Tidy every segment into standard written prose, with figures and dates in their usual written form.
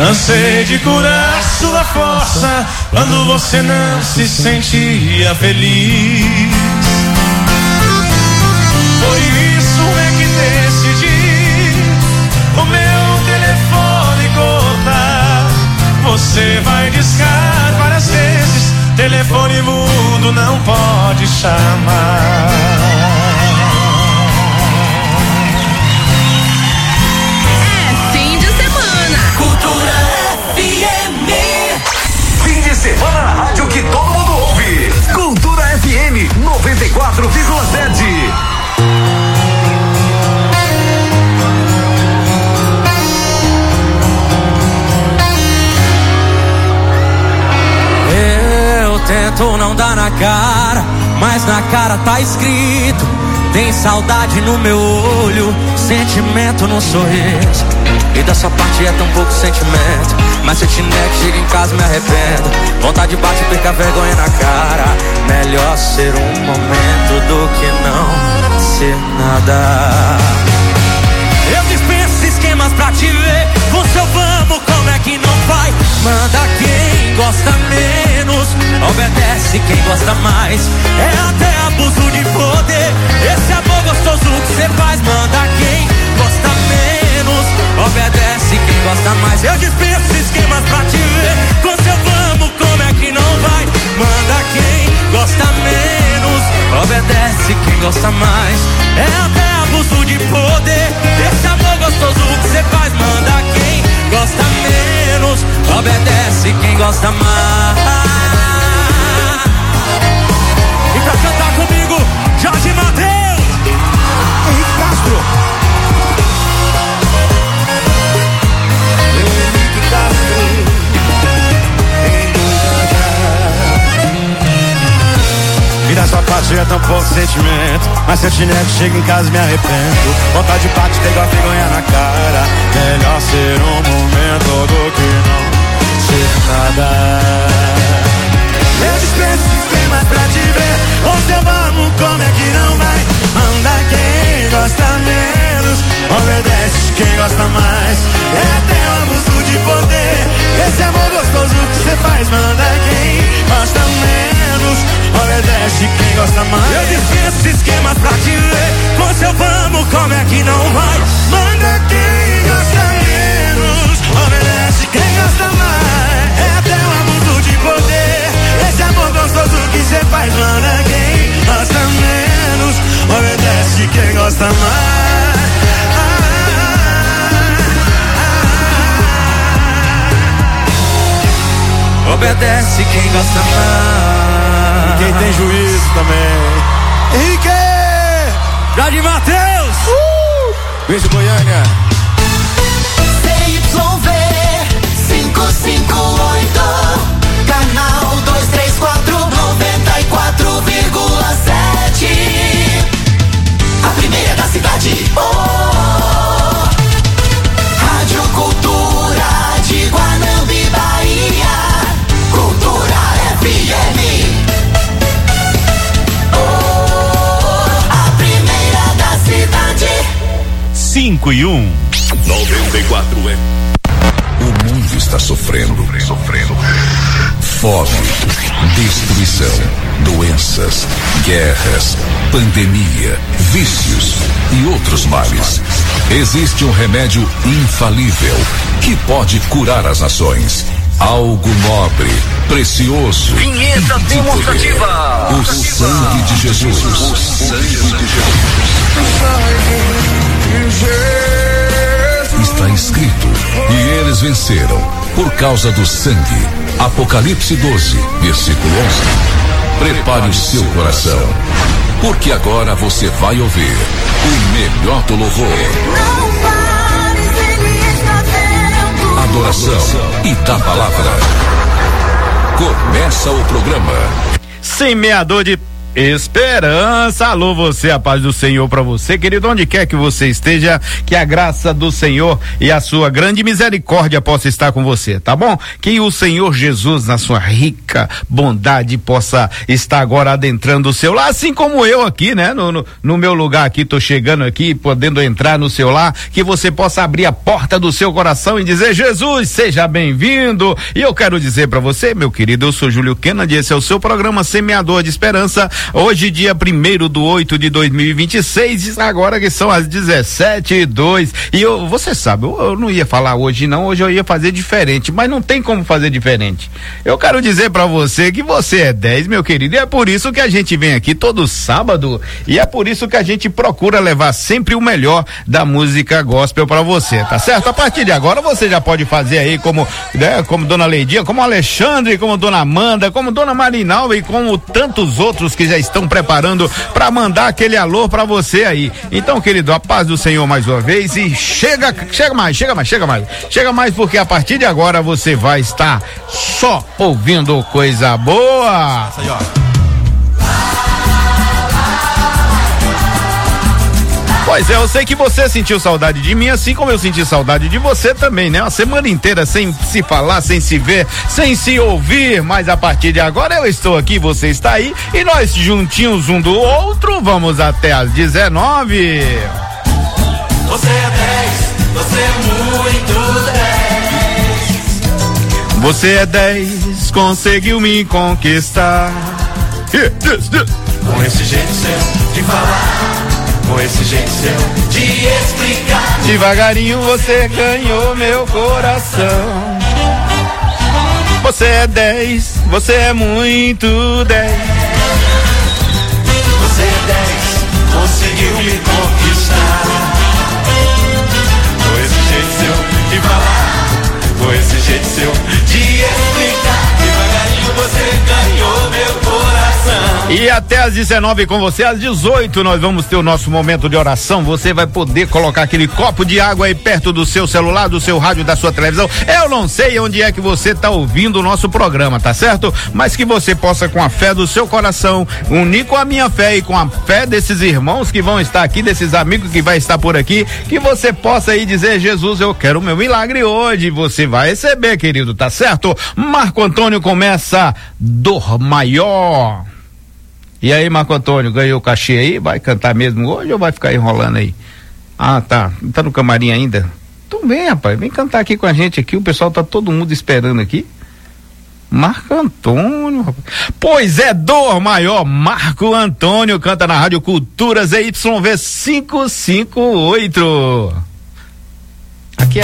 Cansei de curar sua força quando você não se sentia feliz. Por isso é que decidi o meu telefone cortar. Você vai discar várias vezes, telefone mudo não pode chamar. É fim de semana. Cultura FM. Fim de semana na rádio que todo mundo ouve. Cultura FM 94,7. Tento não dar na cara, mas na cara tá escrito: tem saudade no meu olho, sentimento no sorriso. E da sua parte é tão pouco sentimento, mas se eu te nego, chego em casa me arrependo. Vontade bate, perca a vergonha na cara. Melhor ser um momento do que não ser nada. Eu dispenso esquemas pra te ver. Você eu vamos, como é que não vai? Manda quem gosta menos, obedece quem gosta mais. É até abuso de poder, esse amor gostoso que você faz. Manda quem gosta menos, obedece quem gosta mais. Eu dispenso esquemas pra te ver. Você eu vamos, como é que não vai? Manda quem gosta menos, obedece quem gosta mais. É até abuso de poder, esse amor gostoso que você faz. Manda quem gosta menos, obedece quem gosta mais. E pra cantar comigo, Jorge Mateus, Henrique Castro, Henrique Castro. E da sua parte é tão pouco sentimento, mas se eu te nego, chego em casa e me arrependo. Vontade de bate, pega a vergonha na cara. Melhor ser um momento do que não ser nada. Eu dispenso esquemas pra te ver. Onde eu vamos, como é que não vai? Manda quem gosta menos, obedece quem gosta mais. É até um abuso de poder, esse amor gostoso que você faz. Manda quem gosta menos, obedece quem gosta mais. Eu dispenso esquemas pra te ver. Você eu vamos, como é que não vai? Manda quem gosta menos, obedece quem gosta mais. É até um abuso de poder, esse amor gostoso que você faz. Manda quem gosta menos, obedece quem gosta mais. Obedece quem gosta mais. Quem tem juízo também. Henrique! Jorge Mateus! Beijo, Goiânia. CYV 558, canal 234, 94,7. A primeira da cidade. Oh, Rádio Cultura de Guanambi, Bahia. Cultura FM. Oh, a primeira da cidade. 5 e 1. 94 é. O mundo está sofrendo. Fome, destruição, doenças, guerras, pandemia, vícios e outros males. Existe um remédio infalível que pode curar as nações. Algo nobre, precioso. Vinheta demonstrativa. O sangue de Jesus. O sangue de Jesus. Está escrito: e eles venceram por causa do sangue. Apocalipse 12, versículo 11. Prepare o seu coração, porque agora você vai ouvir o melhor do louvor, adoração e da palavra. Começa o programa. Semeador de Esperança, alô você, a paz do Senhor pra você, querido, onde quer que você esteja, que a graça do Senhor e a sua grande misericórdia possa estar com você, tá bom? Que o Senhor Jesus, na sua rica bondade, possa estar agora adentrando o seu lar, assim como eu aqui, né? No meu lugar aqui, tô chegando aqui, podendo entrar no seu lar, que você possa abrir a porta do seu coração e dizer: Jesus, seja bem-vindo. E eu quero dizer pra você, meu querido, eu sou Júlio Kennedy, esse é o seu programa Semeador de Esperança. Hoje, dia 1º/8/2026, agora que são as 17h02. E você sabe, eu não ia falar hoje não, hoje eu ia fazer diferente, mas não tem como fazer diferente. Eu quero dizer pra você que você é 10, meu querido, e é por isso que a gente vem aqui todo sábado, e é por isso que a gente procura levar sempre o melhor da música gospel pra você, tá certo? A partir de agora você já pode fazer aí como, né, como Dona Leidinha, como Alexandre, como Dona Amanda, como Dona Marinalva e como tantos outros que já estão preparando para mandar aquele alô para você aí. Então, querido, a paz do Senhor mais uma vez, e chega mais, porque a partir de agora você vai estar só ouvindo coisa boa. Pois é, eu sei que você sentiu saudade de mim, assim como eu senti saudade de você também, né? Uma semana inteira sem se falar, sem se ver, sem se ouvir, mas a partir de agora eu estou aqui, você está aí, e nós juntinhos um do outro, vamos até às 19. Você é 10, você é muito 10. Você é 10, conseguiu me conquistar. Com esse jeito seu de falar, com esse jeito seu de explicar, devagarinho você ganhou meu coração. Você é 10, você é muito 10. Você é 10, conseguiu me conquistar. Com esse jeito seu de falar, com esse jeito seu de explicar, devagarinho você ganhou meu coração. E até às 19 com você, às 18 nós vamos ter o nosso momento de oração. Você vai poder colocar aquele copo de água aí perto do seu celular, do seu rádio, da sua televisão. Eu não sei onde é que você está ouvindo o nosso programa, tá certo? Mas que você possa, com a fé do seu coração, unir com a minha fé e com a fé desses irmãos que vão estar aqui, desses amigos que vai estar por aqui, que você possa aí dizer: Jesus, eu quero o meu milagre hoje. Você vai receber, querido, tá certo? Marco Antônio começa Dor Maior. E aí, Marco Antônio, ganhou o cachê aí? Vai cantar mesmo hoje ou vai ficar enrolando aí? Ah, tá. Tá no camarim ainda? Então vem, rapaz, vem cantar aqui com a gente aqui. O pessoal tá todo mundo esperando aqui. Marco Antônio, rapaz. Pois é, Dor Maior. Marco Antônio canta na Rádio Cultura ZYV 558. Aqui é...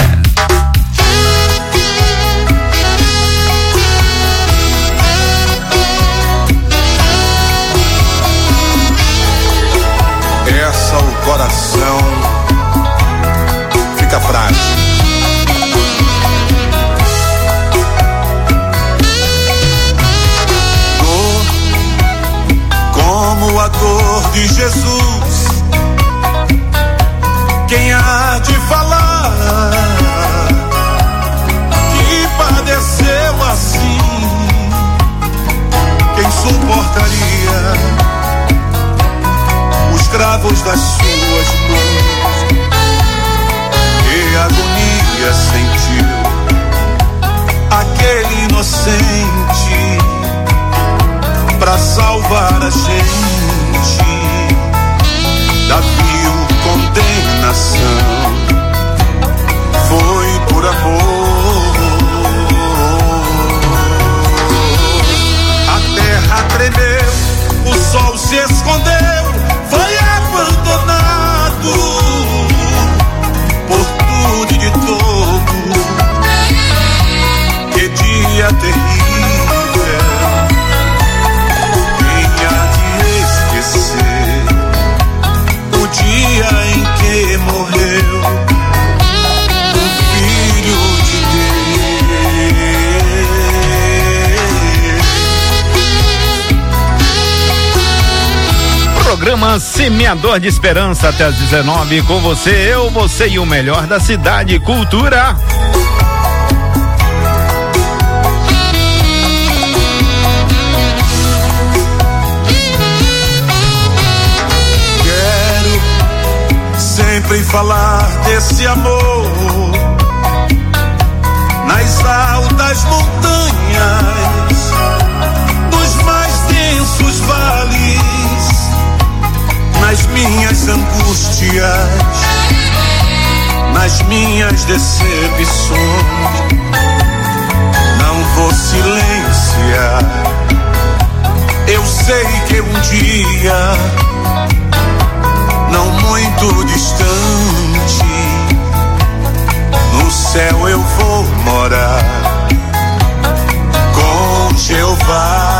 O coração fica frágil. Dor como a dor de Jesus, quem há de falar que padeceu assim? Quem suportaria os cravos das suas mãos? Que agonia sentiu aquele inocente pra salvar a gente da vil condenação. Foi por amor. A terra tremeu, o sol se escondeu, foi abandonado por tudo e de todo. Que dia terrível, quem há de esquecer o dia em que morreu o Filho de Deus. Programa Semeador de Esperança até às 19 com você, eu, você e o melhor da cidade. Cultura. fui falar desse amor nas altas montanhas, nos mais densos vales, nas minhas angústias, nas minhas decepções. Não vou silenciar, eu sei que um dia, não muito distante, no céu eu vou morar com Jeová.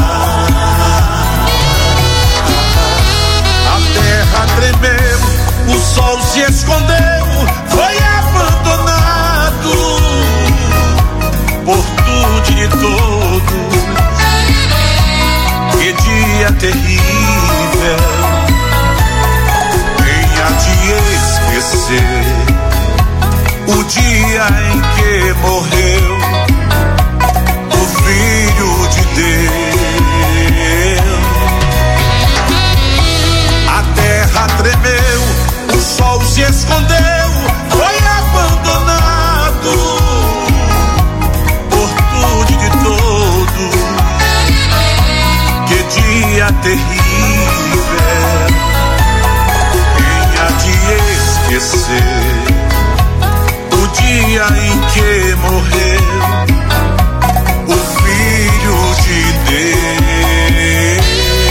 A terra tremeu, o sol se escondeu, foi abandonado por tudo e todos. Que dia terrível, quem há de esquecer o dia em que morreu o Filho de Deus. A terra tremeu, o sol se escondeu, foi abandonado por tudo e todos. Que dia terrível, quem há de esquecer o dia em que morreu o Filho de Deus.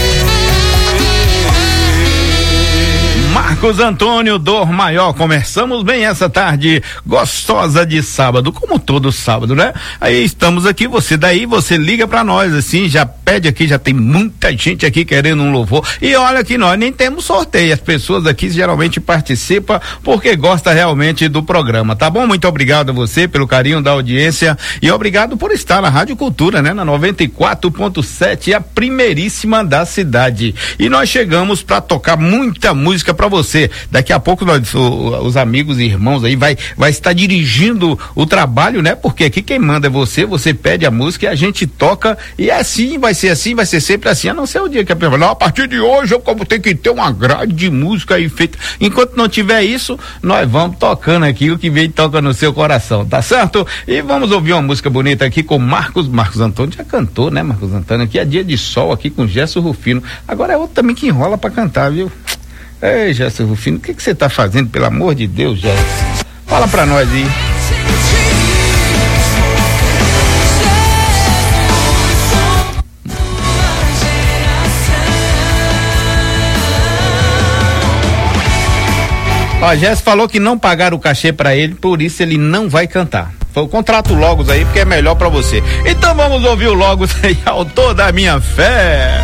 Marcos Antônio Dor Maior, começamos bem essa tarde gostosa de sábado, como todo sábado, né? Aí estamos aqui, você liga pra nós, assim, já pede aqui, já tem muita gente aqui querendo um louvor, e olha que nós nem temos sorteio, as pessoas aqui geralmente participam porque gostam realmente do programa, tá bom? Muito obrigado a você pelo carinho da audiência e obrigado por estar na Rádio Cultura, né? Na 94.7, a primeiríssima da cidade, e nós chegamos pra tocar muita música pra você. Daqui a pouco os amigos e irmãos aí vai estar dirigindo o trabalho, né? Porque aqui quem manda é você pede a música e a gente toca, e é assim, vai ser sempre assim, a não ser o dia que a pessoa fala, a partir de hoje eu como tenho que ter uma grade de música aí feita. Enquanto não tiver isso, nós vamos tocando aquilo que vem e toca no seu coração, tá certo? E vamos ouvir uma música bonita aqui com Marcos Antônio, já cantou, né? Marcos Antônio, aqui é Dia de Sol, aqui com Gerson Rufino. Agora é outro também que enrola pra cantar, viu? Ei, Gerson Rufino, o que você tá fazendo, pelo amor de Deus, Gerson? Fala pra nós aí. Ó, Gerson falou que não pagaram o cachê pra ele, por isso ele não vai cantar. Foi o contrato Logos aí, porque é melhor pra você. Então vamos ouvir o Logos aí, Autor da Minha Fé.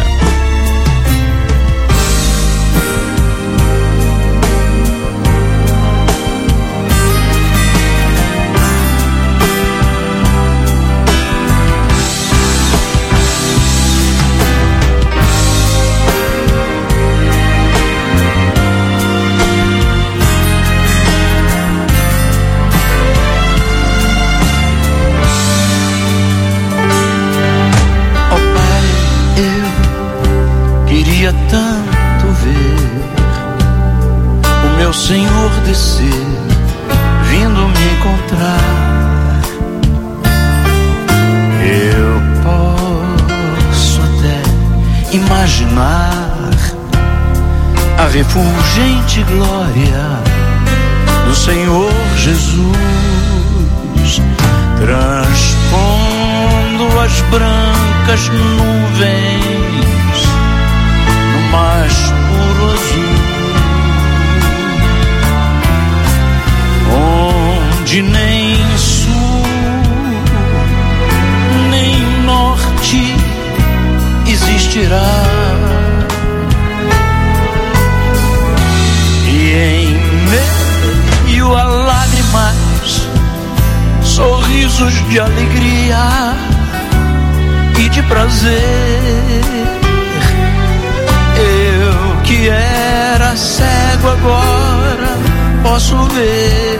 Tanto ver o meu Senhor descer, vindo me encontrar. Eu posso até imaginar a refulgente glória do Senhor Jesus, transpondo as brancas nuvens mais puro azul, onde nem sul, nem norte existirá. E em meio a lágrimas, sorrisos de alegria e de prazer, eu que era cego agora posso ver,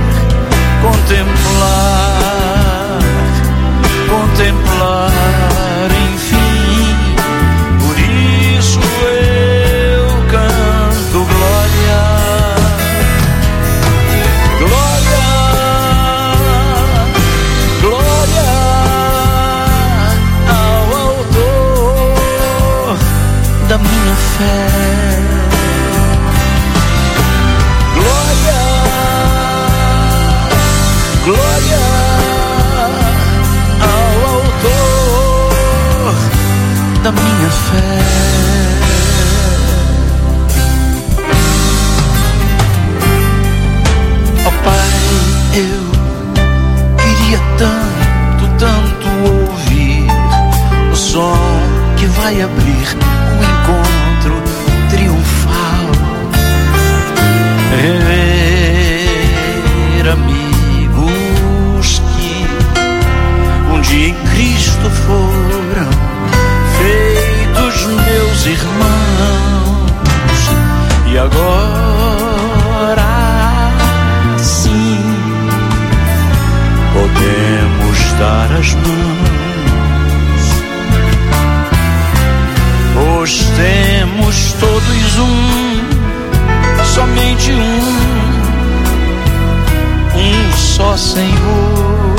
contemplar, enfim. Por isso eu canto glória. agora sim podemos dar as mãos, pois temos todos somente um só Senhor.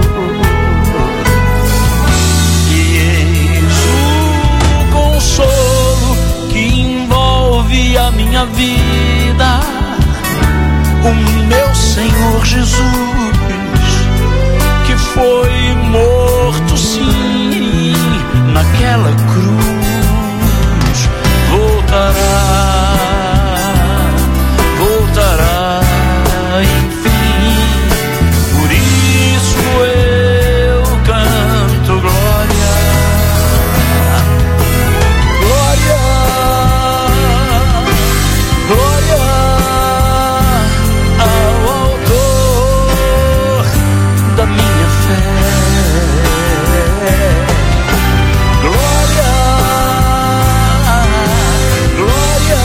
E eis o consolo que envolve a minha vida, o meu Senhor Jesus, que foi morto sim naquela cruz, voltará, enfim. Por isso eu canto glória, glória, glória ao autor da minha fé. Glória, glória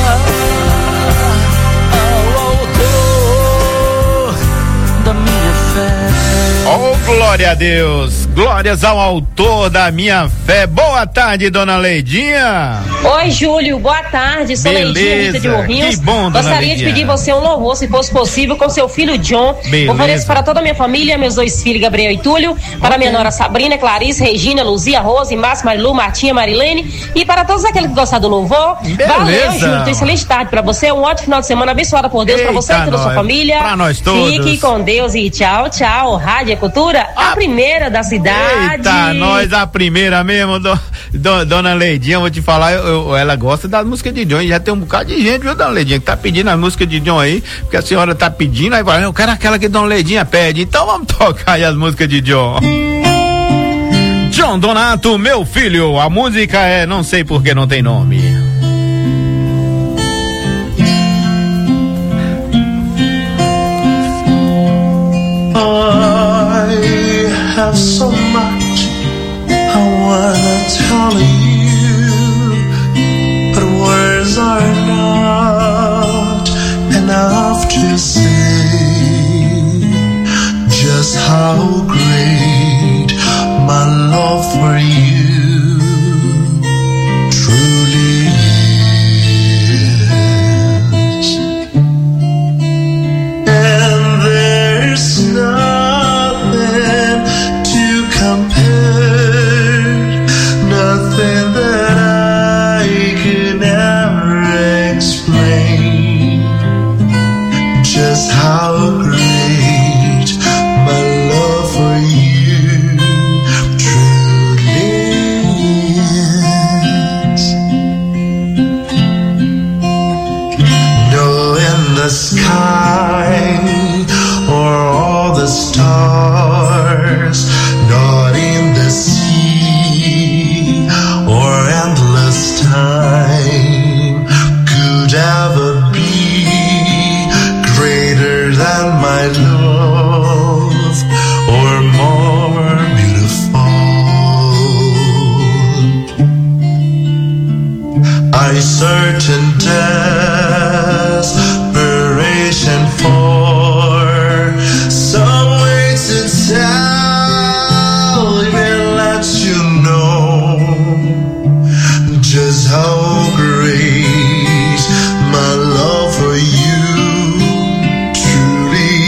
ao autor da minha fé. Oh, glória a Deus, glórias ao autor da minha fé. Boa tarde, dona Leidinha. Oi, Júlio, boa tarde, sou Leidinha Rita de Morrinhos. Que bom, dona Gostaria Leidinha de pedir você um louvor, se fosse possível, com seu filho John. Beleza. Ofereço para toda a minha família, meus dois filhos, Gabriel e Túlio, para minha nora Sabrina, Clarice, Regina, Luzia, Rose, Márcio, Marilu, Martinha, Marilene, e para todos aqueles que gostam do louvor. Beleza. Valeu, Júlio, então excelente tarde para você, um ótimo final de semana abençoado por Deus, para você e toda a sua família. Pra nós todos. Fique com Deus e tchau, tchau. Rádio Cultura, a primeira da cidade. Eita, nós a primeira mesmo, dona Leidinha, vou te falar, ela gosta das músicas de John, e já tem um bocado de gente, viu, dona Leidinha, que tá pedindo as músicas de John aí, porque a senhora tá pedindo, aí vai, eu quero aquela que dona Leidinha pede, então vamos tocar aí as músicas de John. John Donato, meu filho, a música é Não Sei Porque Não Tem Nome. I have so much I wanna tell you, but words are not enough to say just how great my love for you truly is. And there's nothing to compare, nothing that I could ever explain just how great my love for you truly is. No, in the sky or all the stars, not in the sea or endless time could ever be greater than my love or more beautiful. I search in desperation for some way to tell you and let you know just how great my love for you truly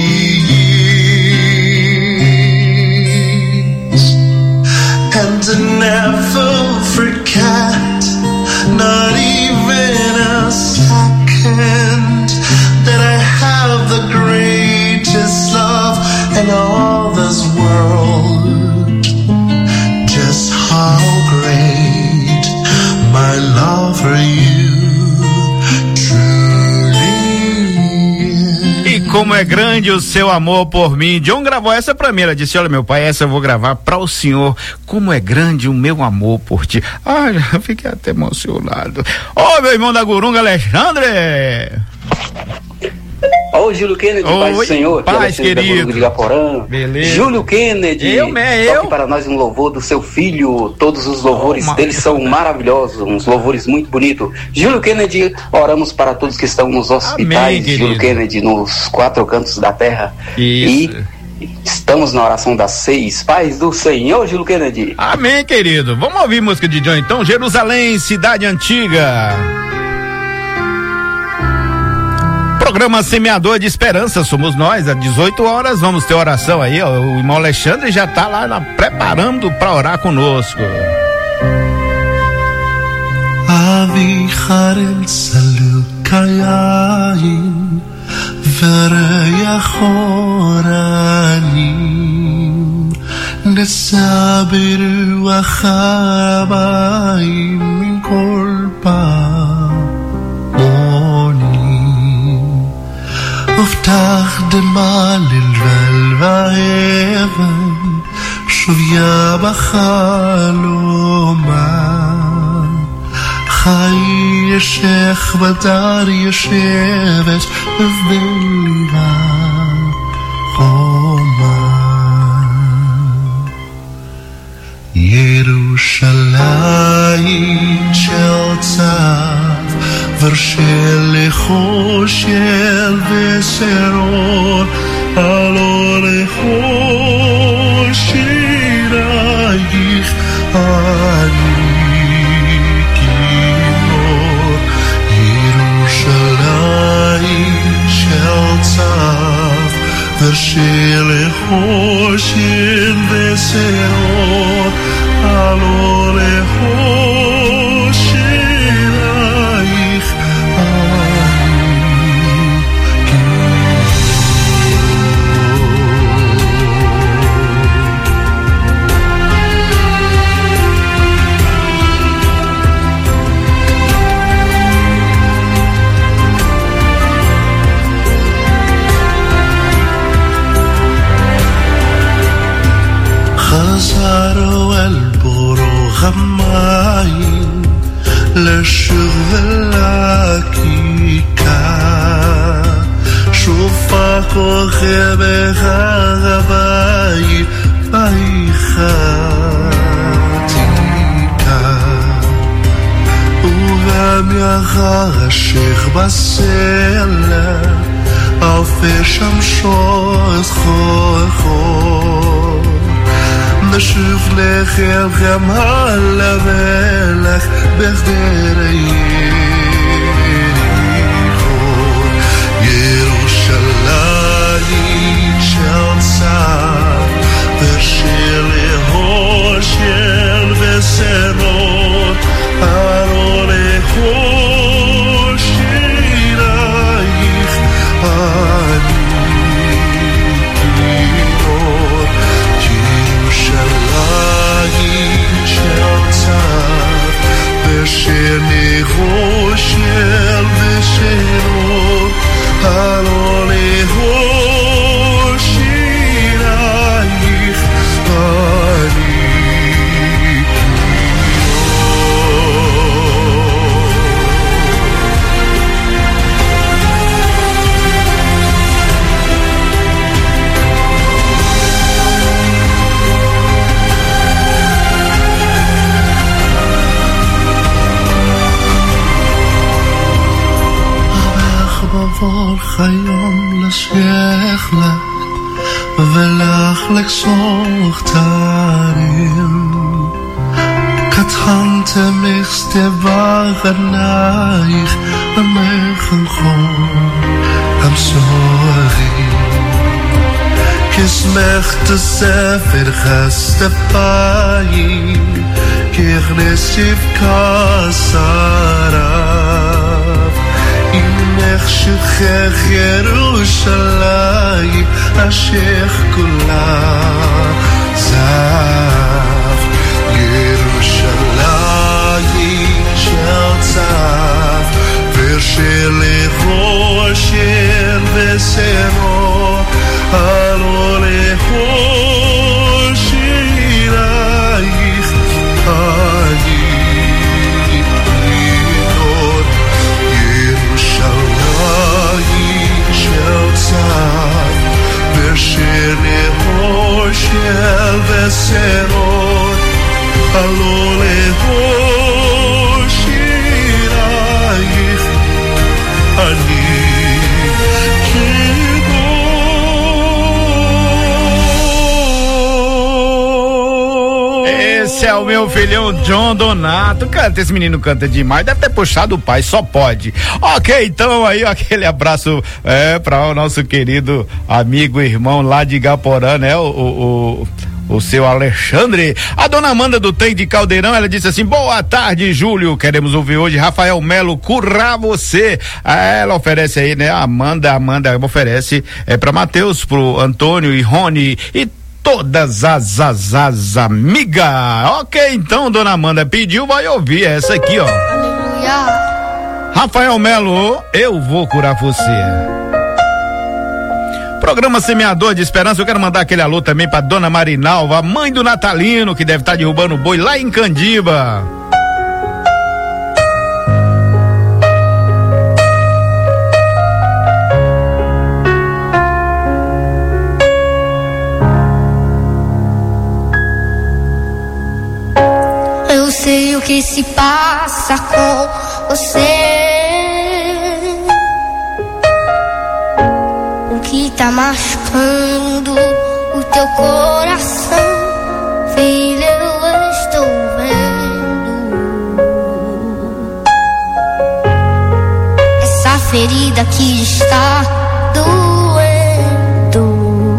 is. And to never forget, not even a second, that I have the greatest love in all this world. Just how great my love for you truly is. E como é grande o seu amor por mim. John gravou essa pra mim, ela disse, olha meu pai, essa eu vou gravar pra o senhor, como é grande o meu amor por ti. Ai, eu fiquei até emocionado. Ô, meu irmão da Gurunga, Alexandre! Ô, Júlio Kennedy, paz do Senhor, paz, querido. De Gaporã. Beleza. Júlio Kennedy, toque para nós um louvor do seu filho. Todos os louvores dele são maravilhosos, uns louvores muito bonitos. Júlio Kennedy, oramos para todos que estão nos hospitais. Amém, Júlio Kennedy, nos 4 cantos da terra. Isso. E estamos na oração das 6. Paz do Senhor, Júlio Kennedy. Amém, querido. Vamos ouvir música de John então. Jerusalém, Cidade Antiga. Programa Semeador de Esperança, somos nós, às 18 horas, vamos ter oração aí, ó, o irmão Alexandre já tá lá preparando para orar conosco. Avicharen salukayim v'reyachoranim nesabiru achabayim min kol הובטח דמה ללבל והאבן שוביה בחלומה חי ישך בדר ישבת ובליבה חומה ירושלים של צב ורשל חושל ושרור הלא לחושייך אני כינור ירושלים של צב ורשל חושל ושרור הלא לחושייך חזרו אל בורוך המים לשוב ולכיכר שופה כוכבך הבית בהיכתיקה וגם יחשך בסלע אלפי שמשות חור נשוב לחלכם הלבלך בחדר יריחו ירושלים של צב ושל הושל ושרות הלא לחושייך אני כינור ירושלים של צב ושל חושל ושרות הלא לחושייך אני עבור חיום לשייך לך ולך לקסוך תרים קטחנתם אכסתבך ענייך המחנכון המסורים כסמך תספר חסתפיים ככנסיף כסרב אימך שכח ירושלים אשך כולה זב ירושלים של צב ושל חושל ושרות הלא לחושייך אני ירושלים של serot alolego shiraich ani Esse é o meu filhão John Donato. Canta, esse menino canta demais. Deve ter puxado o pai, só pode. Ok, então aí aquele abraço para o nosso querido amigo e irmão lá de Igaporã, né? O seu Alexandre. A dona Amanda do Tem de Caldeirão, ela disse assim: boa tarde, Júlio, queremos ouvir hoje Rafael Melo, Curar Você. Ela oferece aí, né? A Amanda oferece para Matheus, pro Antônio e Rony e todas as amigas. Ok, então, dona Amanda pediu, vai ouvir essa aqui, ó. Aleluia. Rafael Melo, Eu Vou Curar Você. Programa Semeador de Esperança. Eu quero mandar aquele alô também pra dona Marinalva, mãe do Natalino, que deve estar derrubando boi lá em Candiba. Eu sei o que se passa com você, o que tá machucando o teu coração, filho, eu estou vendo. Essa ferida que está doendo.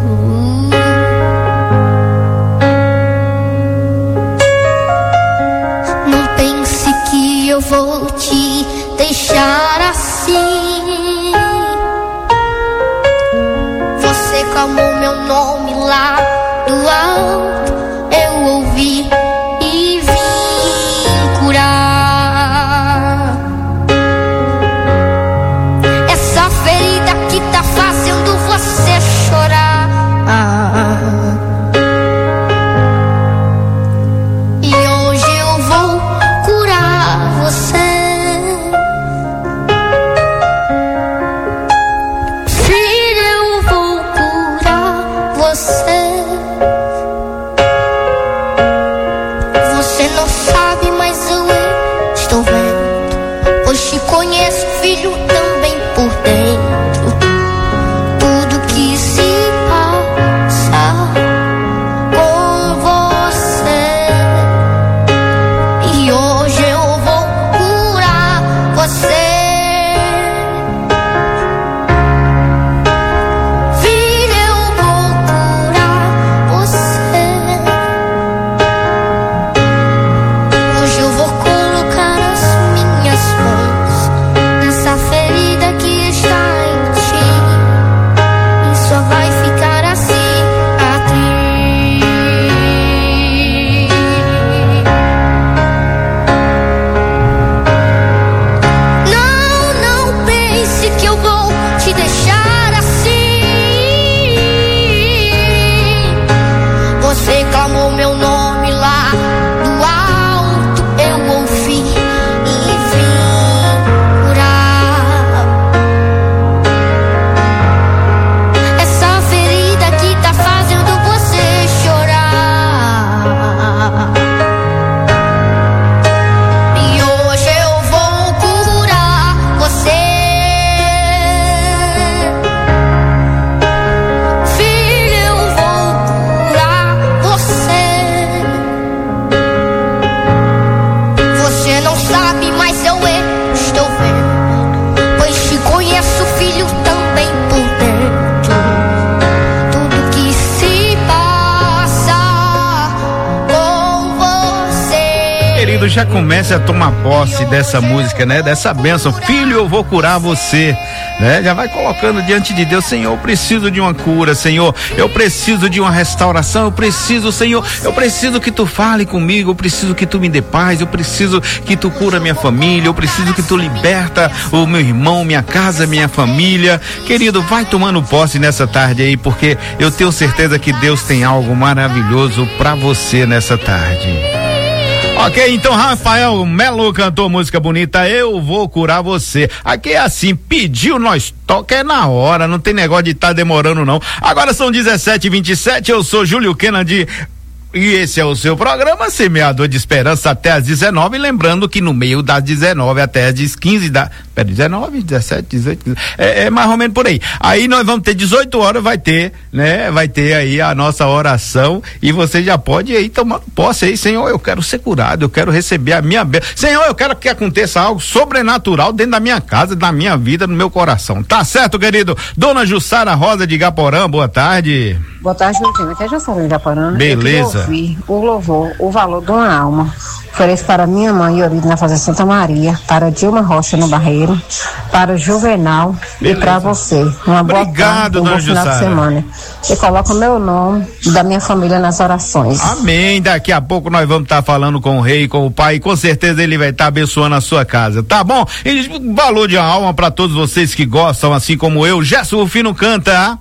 Não pense que eu vou te deixar assim. Você clamou meu nome lá do alto, eu ouvi e vim curar. Essa ferida que tá fazendo você chorar. E hoje eu vou curar você. Você não sabe, mas eu estou vendo, pois te conheço, filho, também por dentro. Tudo que se passa com você, e hoje eu vou curar você. Você clamou meu nome lá do alto, eu ouvi e vim curar. Essa ferida que tá fazendo você chorar. E hoje eu vou curar você. Já comece a tomar posse dessa música, né? Dessa bênção. Filho, eu vou curar você, né? Já vai colocando diante de Deus: Senhor, eu preciso de uma cura, Senhor, eu preciso de uma restauração, eu preciso, Senhor, eu preciso que tu fale comigo, eu preciso que tu me dê paz, eu preciso que tu cura minha família, eu preciso que tu liberta o meu irmão, minha casa, minha família. Querido, vai tomando posse nessa tarde aí, porque eu tenho certeza que Deus tem algo maravilhoso pra você nessa tarde. Ok, então Rafael Melo cantou música bonita, Eu Vou Curar Você. Aqui é assim, pediu, nós toca é na hora, não tem negócio de estar demorando não. Agora são 17h27, eu sou Júlio Kennedy. E esse é o seu programa Semeador de Esperança até às 19, lembrando que no meio das 19 até as 15 pera, 19, 17, 18, é mais ou menos por aí. Aí nós vamos ter 18 horas, vai ter aí a nossa oração e você já pode aí tomar posse aí, Senhor, eu quero ser curado, eu quero receber a minha bênção. Senhor, eu quero que aconteça algo sobrenatural dentro da minha casa, da minha vida, no meu coração. Tá certo, querido? Dona Jussara Rosa de Igaporã, boa tarde. Boa tarde, Júlio. Aqui é Jussara de Igaporã. Beleza. Eu ouvir o louvor, o valor de uma alma. Ofereço para minha mãe Ioride na Fazenda Santa Maria, para Dilma Rocha no Barreiro, para o Juvenal. Beleza. E para você. Uma boa tarde, um bom final de semana. E coloca o meu nome e da minha família nas orações. Amém. Daqui a pouco nós vamos estar falando com o rei, com o pai, e com certeza ele vai estar abençoando a sua casa, tá bom? E valor de uma alma para todos vocês que gostam, assim como eu. Gerson Rufino canta.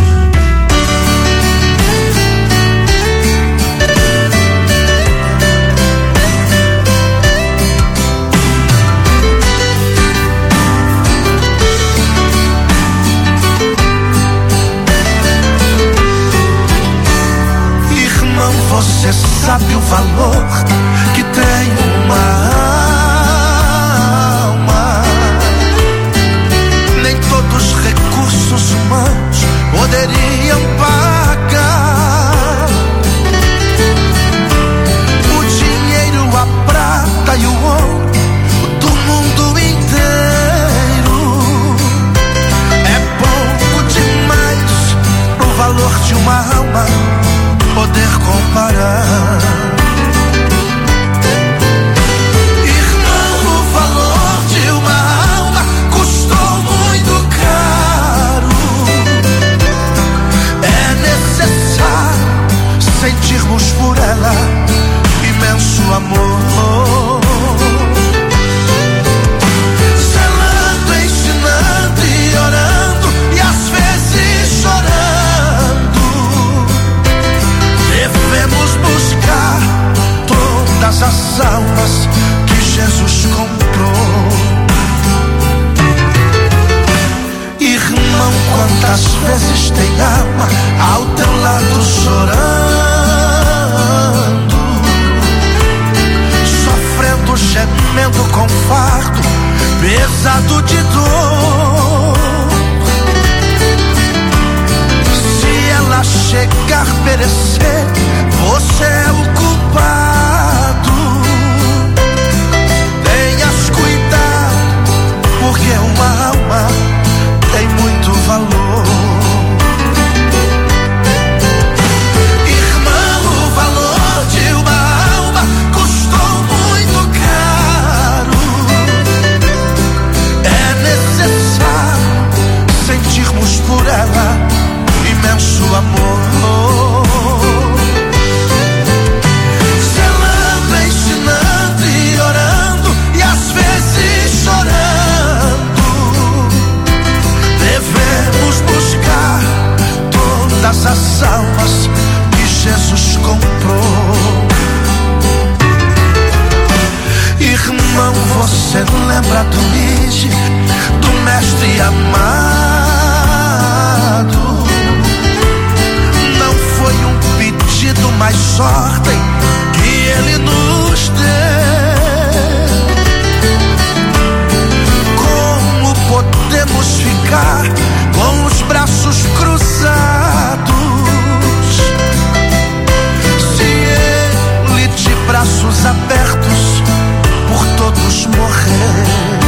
Você sabe o valor que tem uma alma. Nem todos os recursos humanos poderiam pagar o dinheiro, a prata e o ouro do mundo inteiro. É pouco demais pro valor de uma alma poder comparar. Irmão, o valor de uma alma custou muito caro. É necessário sentirmos por ela imenso amor. Zelando, ensinando e orando, e às vezes chorando. Devemos buscar todas as almas que Jesus comprou. Irmão, quantas vezes tem alma ao teu lado chorando, sofrendo, gemendo com fardo pesado de dor. Se ela chegar a perecer, você é o culpado. Tenhas cuidado, porque uma alma tem muito valor. Irmão, o valor de uma alma custou muito caro. É necessário sentirmos por ela imenso amor. Zelando, ensinando e orando, e às vezes chorando. Devemos buscar todas as almas que Jesus comprou. Irmão, você lembra do Lige, do mestre amado? Foi um pedido, mais ordem que ele nos deu. Como podemos ficar com os braços cruzados, se ele de braços abertos por todos morrer?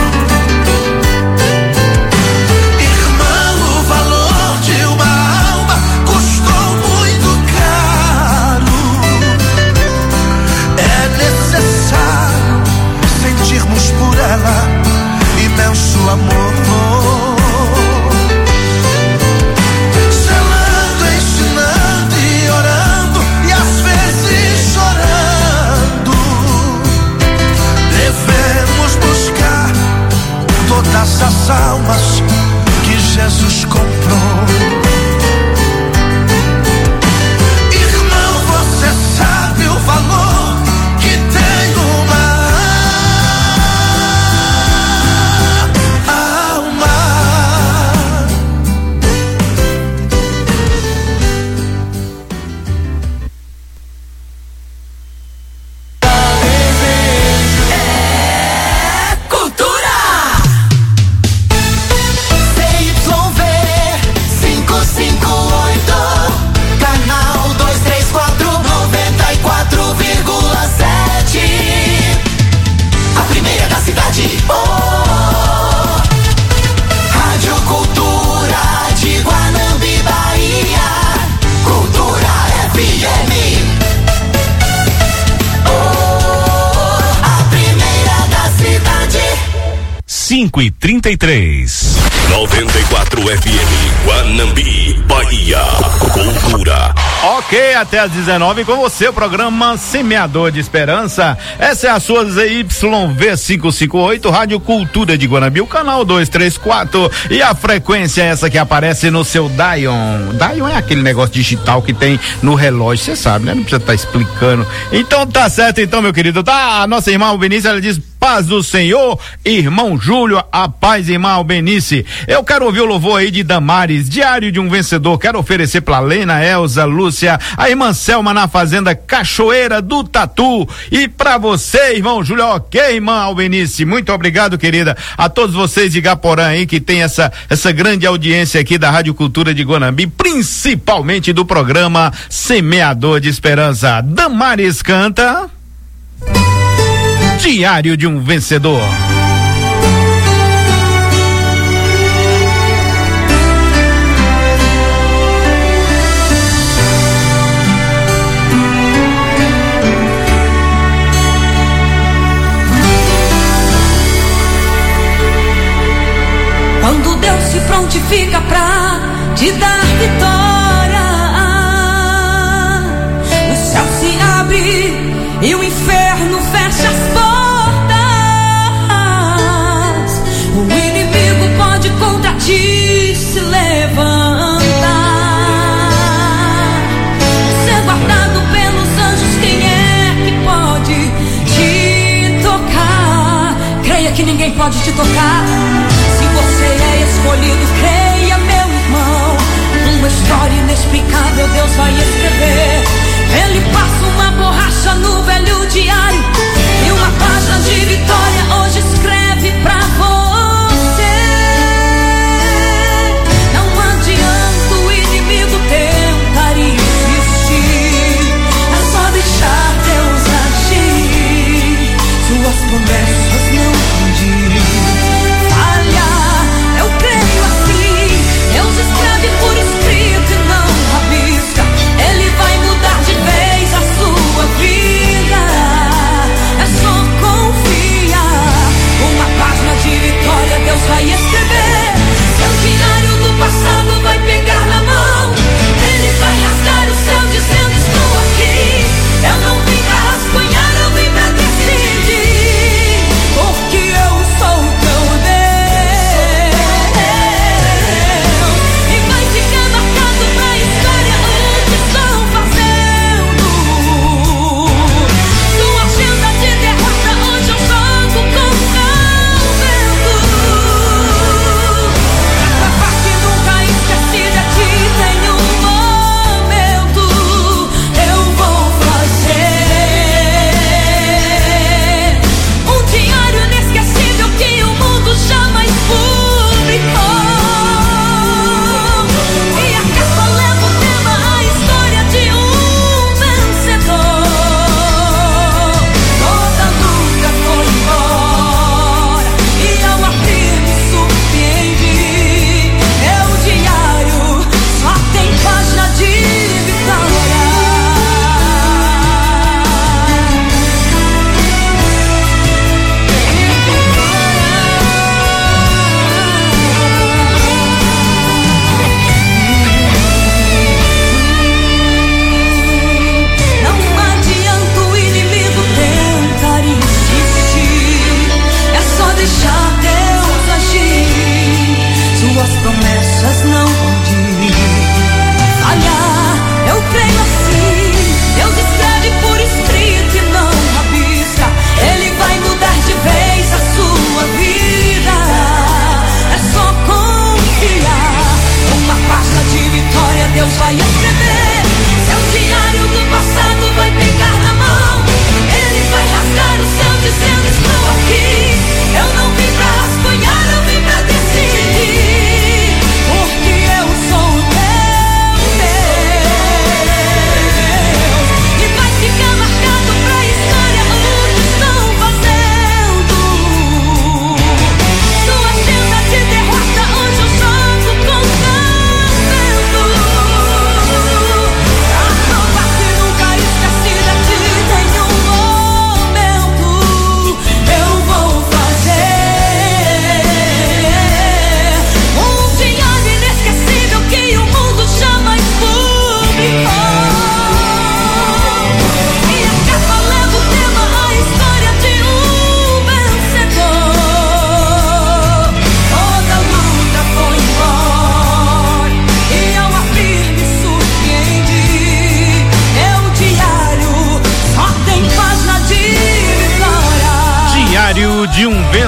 Por ela imenso amor. Zelando, ensinando e orando, e às vezes chorando. Devemos buscar todas as almas que Jesus comprou. Irmão, você sabe o valor que tem uma 5:33. 94 FM, Guanambi, Bahia. Cultura. Ok, até às 19 com você, o programa Semeador de Esperança. Essa é a sua ZYV558, Rádio Cultura de Guanambi, o canal 234. E a frequência é essa que aparece no seu Dion. Dion é aquele negócio digital que tem no relógio, você sabe, né? Não precisa estar explicando. Então tá certo, então, meu querido. Tá, a nossa irmã Albenice, ela diz: paz do Senhor, irmão Júlio, a paz, irmã Albenice. Eu quero ouvir o louvor aí de Damares, Diário de um Vencedor. Quero oferecer pra Lena, Elza, Lúcia, a irmã Selma na fazenda Cachoeira do Tatu. E pra você, irmão Júlio, ok, irmã Albenice, muito obrigado, querida. A todos vocês de Gaporã aí que tem essa grande audiência aqui da Rádio Cultura de Guanambi, principalmente do programa Semeador de Esperança. Damares canta Diário de um Vencedor. Quando Deus se prontifica pra te dar vitória, o céu se abre e o inferno fecha as portas. O inimigo pode contra ti se levantar. Ser guardado pelos anjos, quem é que pode te tocar? Creia que ninguém pode te tocar. Se você é escolhido, creia, meu irmão. Uma história inexplicável Deus vai escrever. Ele passa uma borracha no velho diário e uma página de vitória hoje escreve pra você. Não adianta o inimigo tentar insistir, é só deixar Deus agir. Suas promessas não fugir. Falha, eu creio assim. Deus escreve por escrito e não rabisco.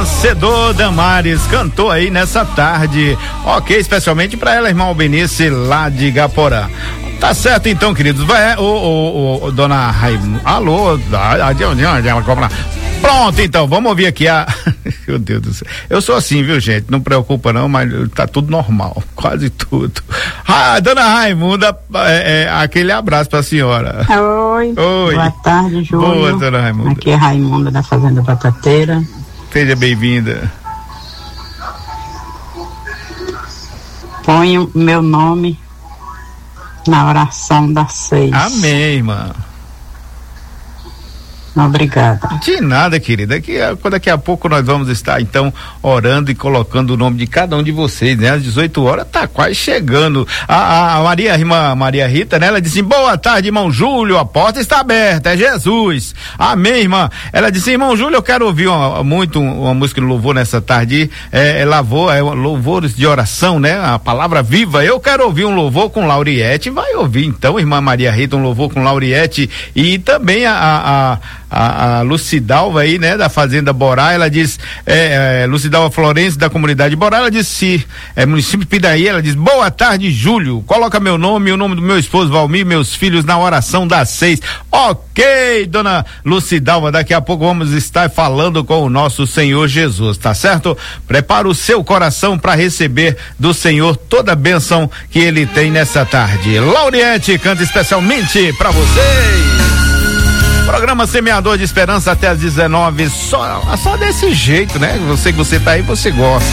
Vencedor, Damares cantou aí nessa tarde. Ok, especialmente pra ela, irmã Albenice, lá de Igaporã. Tá certo então, queridos. Vai, dona Raimundo. Alô, pronto, então, vamos ouvir aqui a. Meu Deus do céu. Eu sou assim, viu, gente? Não preocupa não, mas tá tudo normal, quase tudo. Dona Raimunda, aquele abraço pra senhora. Oi. Boa tarde, Júlio. Boa, dona Raimunda. Aqui é Raimunda da Fazenda Batateira. Seja bem-vinda. Ponho meu nome na oração das 6. Amém, irmã. Obrigada. De nada, querida. Daqui a pouco nós vamos estar então orando e colocando o nome de cada um de vocês, né? Às 18 horas tá quase chegando. A irmã Maria Rita, né? Ela disse: boa tarde, irmão Júlio, a porta está aberta, é Jesus. Amém, irmã. Ela disse: irmão Júlio, eu quero ouvir uma música de louvor nessa tarde. Louvores de oração, né? A palavra viva. Eu quero ouvir um louvor com Lauriette. Vai ouvir então, irmã Maria Rita, um louvor com Lauriette e também a Lucidalva aí, né, da Fazenda Borá. Ela diz, Lucidalva Florense, da comunidade Borá. Ela disse, município de Pidaí. Ela diz: boa tarde, Júlio, coloca meu nome e o nome do meu esposo Valmir, meus filhos na oração das 6. Ok, dona Lucidalva, daqui a pouco vamos estar falando com o nosso Senhor Jesus, tá certo? Prepara o seu coração para receber do Senhor toda a bênção que ele tem nessa tarde. Lauriette canta especialmente para vocês. Programa Semeador de Esperança até às 19, só desse jeito, né? Você tá aí, você gosta.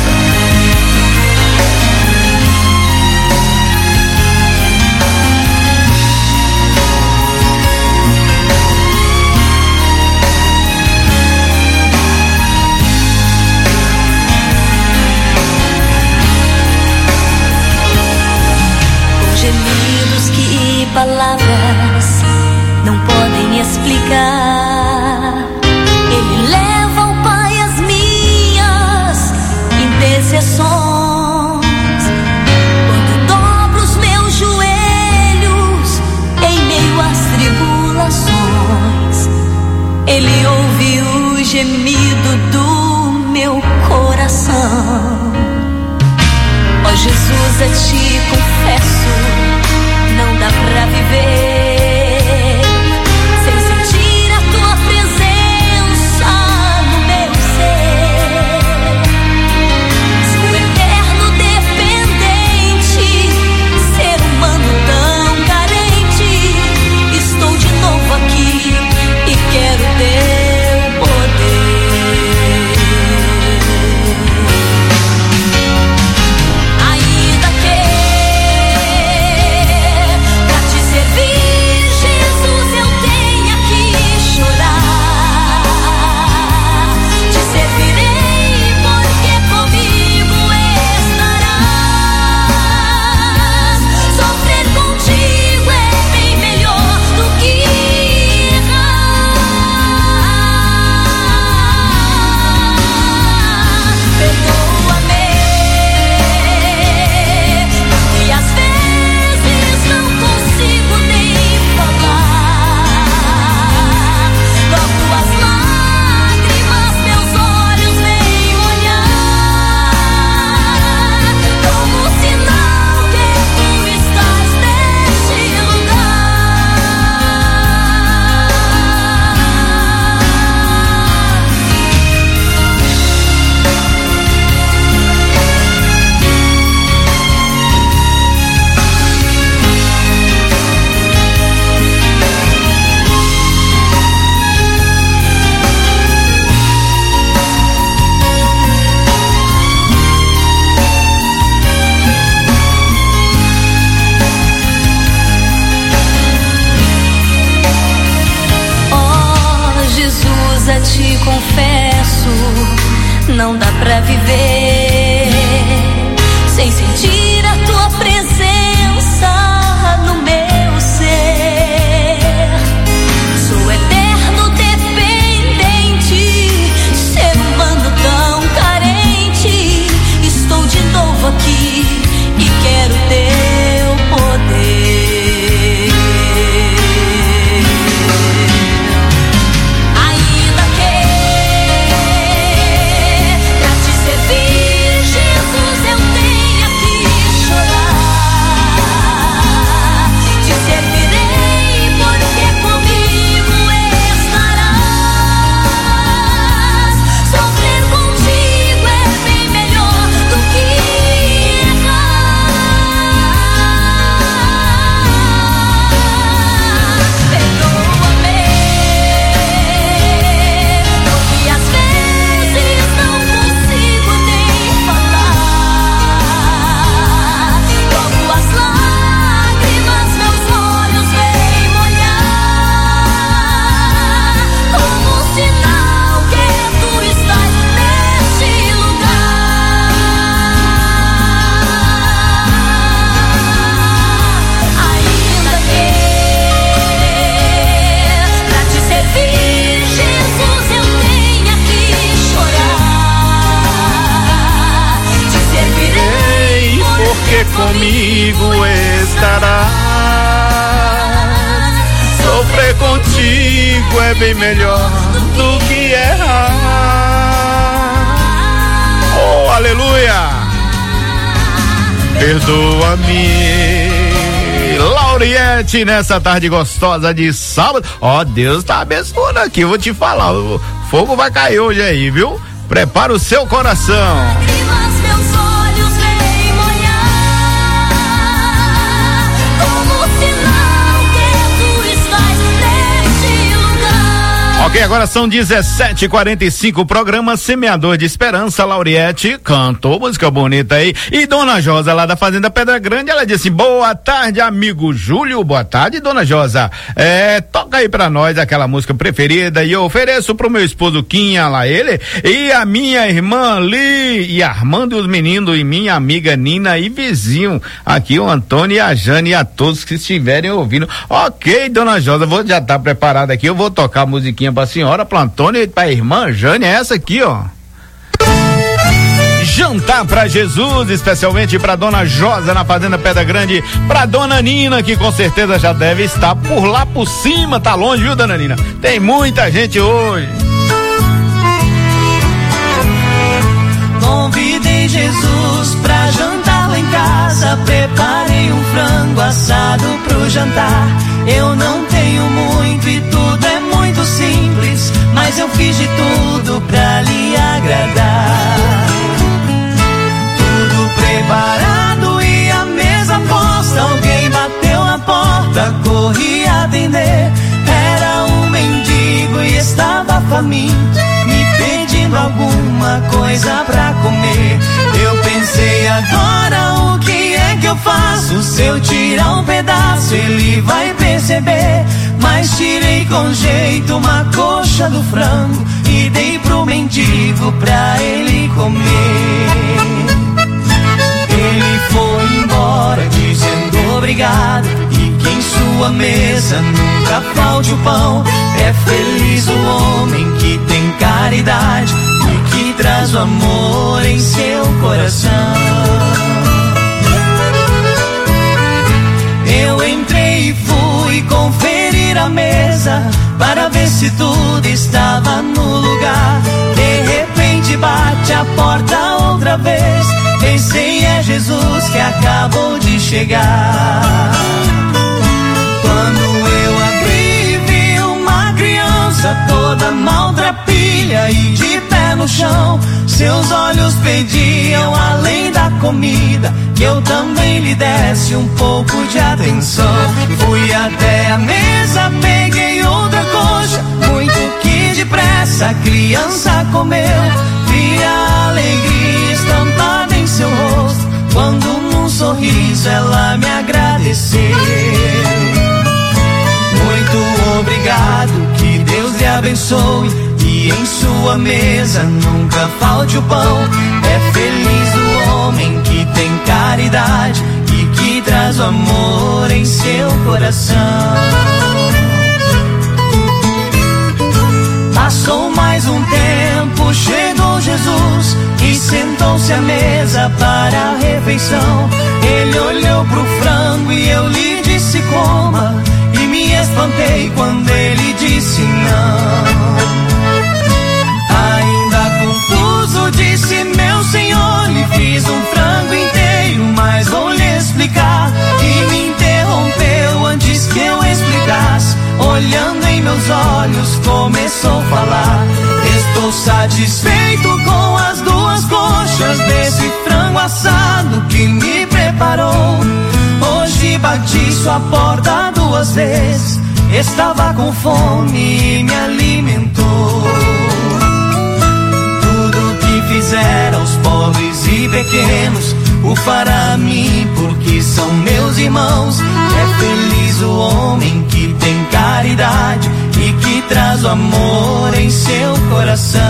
Com gemidos que palavras não podem explicar, Ele leva ao Pai as minhas intercessões. Quando dobro os meus joelhos em meio às tribulações, Ele ouve o gemido do meu coração. Ó Jesus, a Ti confesso, não dá pra viver não dá pra viver sem sentir a tua presença no meu ser. Sou eterno dependente, ser humano tão carente. Estou de novo aqui e quero teu poder. comigo estarás. Sofrer contigo é bem melhor do que errar. Oh, aleluia! Perdoa-me, Lauriette, nessa tarde gostosa de sábado. Ó, Deus tá abençoando aqui, eu vou te falar, o fogo vai cair hoje aí, viu? Prepara o seu coração. Ok, agora são 17h45, programa Semeador de Esperança. Lauriette cantou música bonita aí. E Dona Josa, lá da Fazenda Pedra Grande, ela disse: boa tarde, amigo Júlio. Boa tarde, Dona Josa. Toca aí pra nós aquela música preferida e eu ofereço pro meu esposo Quinha, lá ele, e a minha irmã Li, e Armando e os meninos, e minha amiga Nina e vizinho aqui, o Antônio e a Jane, e a todos que estiverem ouvindo. Ok, Dona Josa, vou já estar preparado aqui, eu vou tocar a musiquinha pra senhora, pro Antônio e pra irmã Jane, é essa aqui, ó. Jantar pra Jesus, especialmente pra Dona Josa na Fazenda Pedra Grande, pra Dona Nina, que com certeza já deve estar por lá por cima, tá longe, viu, Dona Nina? Tem muita gente hoje. Convidei Jesus pra jantar lá em casa, preparei um frango assado pro jantar. Eu não tenho muito e tudo é muito simples, mas eu fiz de tudo pra lhe agradar. Tudo preparado e a mesa posta, alguém bateu na porta, corri atender. Era um mendigo e estava faminto, me pedindo alguma coisa pra comer. Eu pensei, agora o que é que eu faço? Se eu tirar um pedaço ele vai perceber. Mas tirei com jeito uma coxa do frango e dei pro mendigo pra ele comer. Ele foi embora dizendo obrigado, e que em sua mesa nunca falte o pão. É feliz o homem que tem caridade e que traz o amor em seu coração. Eu entrei e fui conferir a mesa para ver se tudo estava no lugar. De repente bate a porta outra vez, pensei, é Jesus que acabou de chegar. Quando eu abri, vi uma criança toda maltrapilha e de pé no chão. Seus olhos pediam, além da comida, que eu também lhe desse um pouco de atenção. Fui até a mesa, peguei outra coxa, muito que depressa a criança comeu. Vi a alegria estampada em seu rosto, quando num sorriso ela me agradeceu. Muito obrigado, que Deus lhe abençoe, e em sua mesa nunca falte o pão. É feliz o homem que tem caridade e que traz o amor em seu coração. Passou mais um tempo, chegou Jesus e sentou-se à mesa para a refeição. Ele olhou pro frango e eu lhe disse coma, e me espantei quando ele disse não. Ainda confuso disse, meu senhor, lhe fiz um frango inteiro, mas vou lhe explicar. E me interrompeu antes que eu explicasse, olhando em meus olhos começou a falar. Estou satisfeito com as duas coxas desse frango assado que me preparou. Hoje bati sua porta 2 vezes, estava com fome e me alimentou. Fizer aos pobres e pequenos, o fará a mim, porque são meus irmãos. É feliz o homem que tem caridade e que traz o amor em seu coração.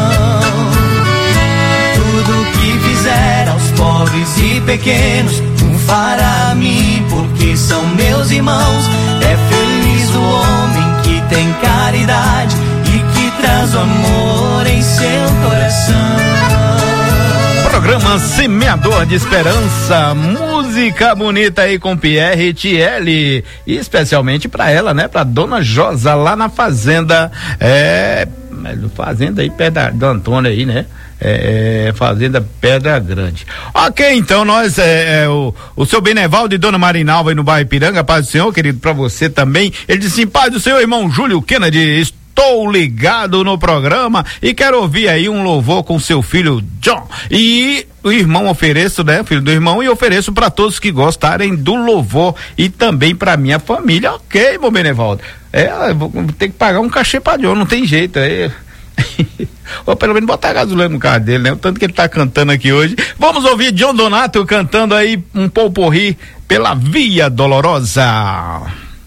Tudo que fizer aos pobres e pequenos, o fará a mim, porque são meus irmãos. É feliz o homem que tem caridade e que traz o amor em seu coração. Programa Semeador de Esperança, música bonita aí com Pierre e Tiele, e especialmente pra ela, né? Pra Dona Josa lá na fazenda, fazenda aí perto do Antônio aí, né? Fazenda Pedra Grande. Ok, então nós, o seu Benevaldo e Dona Marinalva aí no bairro Ipiranga, paz do Senhor, querido, pra você também. Ele disse assim: paz do Senhor, irmão Júlio Kennedy, estou ligado no programa e quero ouvir aí um louvor com seu filho John. E o irmão ofereço, né? Filho do irmão, e ofereço para todos que gostarem do louvor e também para minha família. Ok, meu Benevaldo. Vou ter que pagar um cachê pra John, não tem jeito. Ou pelo menos botar gasolina no carro dele, né? O tanto que ele tá cantando aqui hoje. Vamos ouvir John Donato cantando aí um Pouporri pela Via Dolorosa.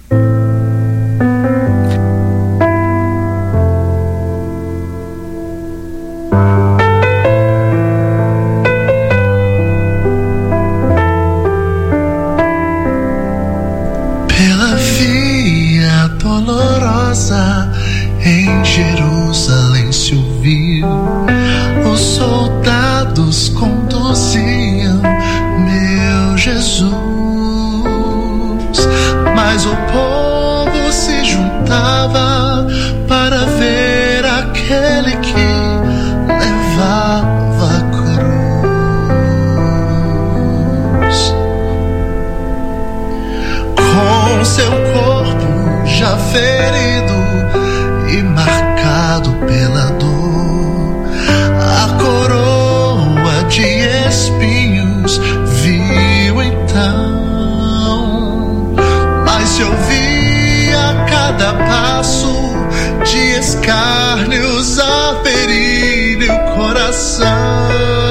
Em Jerusalém se ouviu, os soldados conduziam meu Jesus, mas o povo se juntava para ver aquele que levava a cruz, com seu corpo já ferido e marcado pela dor, a coroa de espinhos viu então, mas se ouvia a cada passo de escárnios a ferir o coração.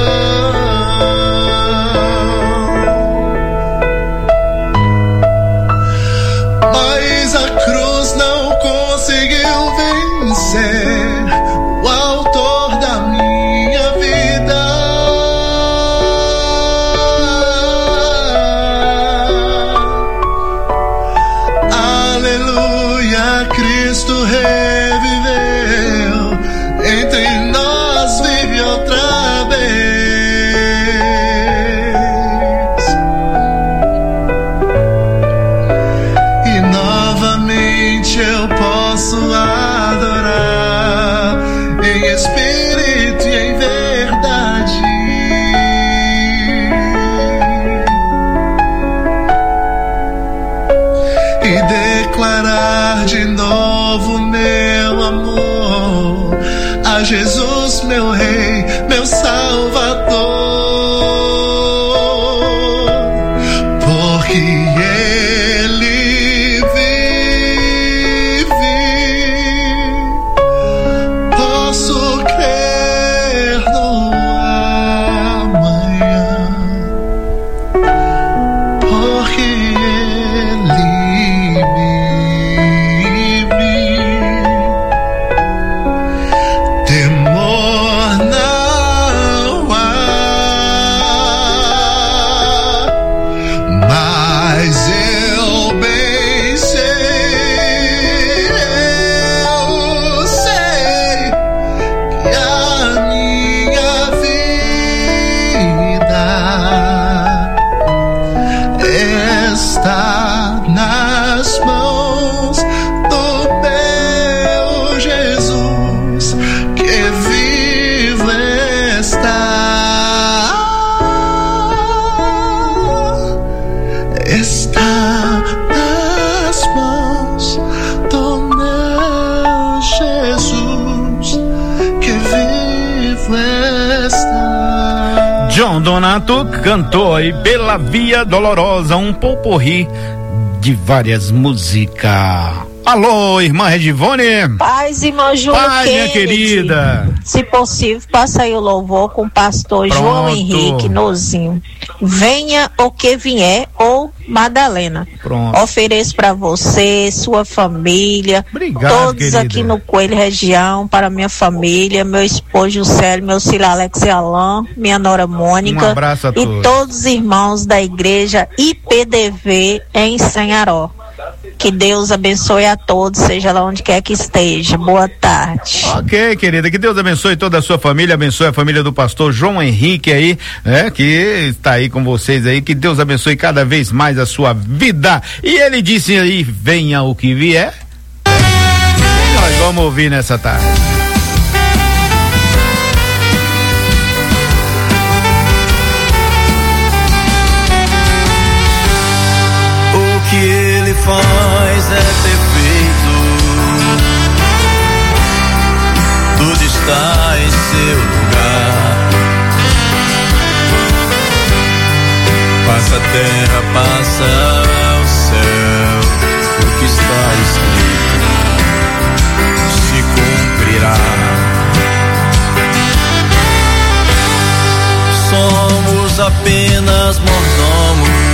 Mas a cruz não conseguiu vencer o autor da minha vida. Aleluia, Cristo reviveu, entre nós vive outra vez. E novamente eu posso adorar em espírito e em verdade, e declarar de novo meu amor a Jesus, meu Rei, meu Salvador, porque Ele vive. Posso crer no amanhã, porque Ele vive. Temor não há, mas eu bem sei, eu sei que a minha vida está nas mãos do meu Jesus, que vivo está nas mãos do meu Jesus, que vivo está. John Donato cantou aí pela Via Dolorosa, um pouporri de várias músicas. Alô, irmã Redivone. Paz, irmã Júlia. Paz, minha querida. Se possível, passa aí o louvor com o pastor Pronto. João Henrique Nozinho. Venha o que vier, ou Madalena. Pronto. Ofereço para você, sua família, obrigado, todos querida. aqui no Coelho Região, para minha família, meu esposo Juscelio, meu filho Alex e Alain, minha nora Mônica. Um abraço a e todos. todos os irmãos da igreja IPDV em Sanharó. Que Deus abençoe a todos, seja lá onde quer que esteja. Boa tarde. Ok, querida, que Deus abençoe toda a sua família, abençoe a família do pastor João Henrique aí, né? Que está aí com vocês aí, que Deus abençoe cada vez mais a sua vida. E ele disse aí, venha o que vier. E nós vamos ouvir nessa tarde. O que ele faz é perfeito, tudo está em seu lugar. Passa a terra, passa o céu, o que está escrito se cumprirá. Somos apenas mordomos